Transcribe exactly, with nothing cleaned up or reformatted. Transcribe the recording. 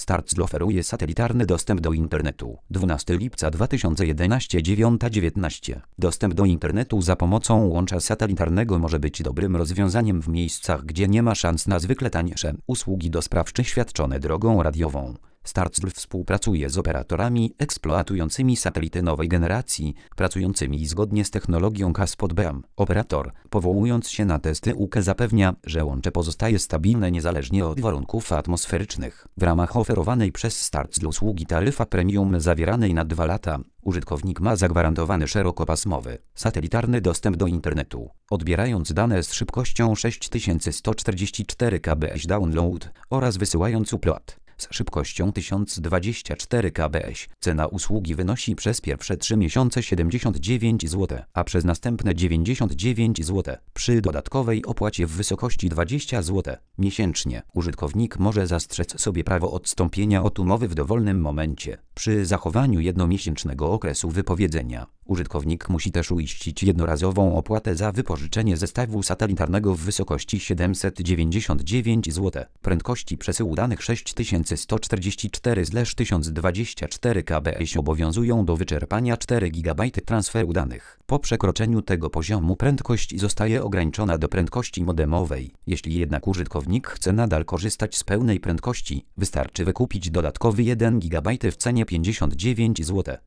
Startzel oferuje satelitarny dostęp do internetu. dwunastego lipca dwa tysiące jedenastego, dziewiąta dziewiętnaście. Dostęp do internetu za pomocą łącza satelitarnego może być dobrym rozwiązaniem w miejscach, gdzie nie ma szans na zwykle tańsze usługi do spraw świadczone drogą radiową. Startzel współpracuje z operatorami eksploatującymi satelity nowej generacji, pracującymi zgodnie z technologią K S P O T B A M. Operator, powołując się na testy U K, zapewnia, że łącze pozostaje stabilne niezależnie od warunków atmosferycznych. W ramach oferowanej przez Startzel usługi taryfa premium zawieranej na dwa lata, użytkownik ma zagwarantowany szerokopasmowy, satelitarny dostęp do internetu, odbierając dane z szybkością sześć tysięcy sto czterdzieści cztery kilobitów download oraz wysyłając upload z szybkością tysiąc dwadzieścia cztery kilobitów. Cena usługi wynosi przez pierwsze trzy miesiące siedemdziesiąt dziewięć złotych, a przez następne dziewięćdziesiąt dziewięć złotych, przy dodatkowej opłacie w wysokości dwadzieścia złotych miesięcznie. Użytkownik może zastrzec sobie prawo odstąpienia od umowy w dowolnym momencie, przy zachowaniu jednomiesięcznego okresu wypowiedzenia. Użytkownik musi też uiścić jednorazową opłatę za wypożyczenie zestawu satelitarnego w wysokości siedemset dziewięćdziesiąt dziewięć złotych. Prędkości przesyłu danych sześć tysięcy sto czterdzieści cztery tysiąc dwadzieścia cztery kilobitów obowiązują do wyczerpania cztery gigabajty transferu danych. Po przekroczeniu tego poziomu prędkość zostaje ograniczona do prędkości modemowej. Jeśli jednak użytkownik chce nadal korzystać z pełnej prędkości, wystarczy wykupić dodatkowy jeden gigabajt w cenie pięćdziesiąt dziewięć złotych.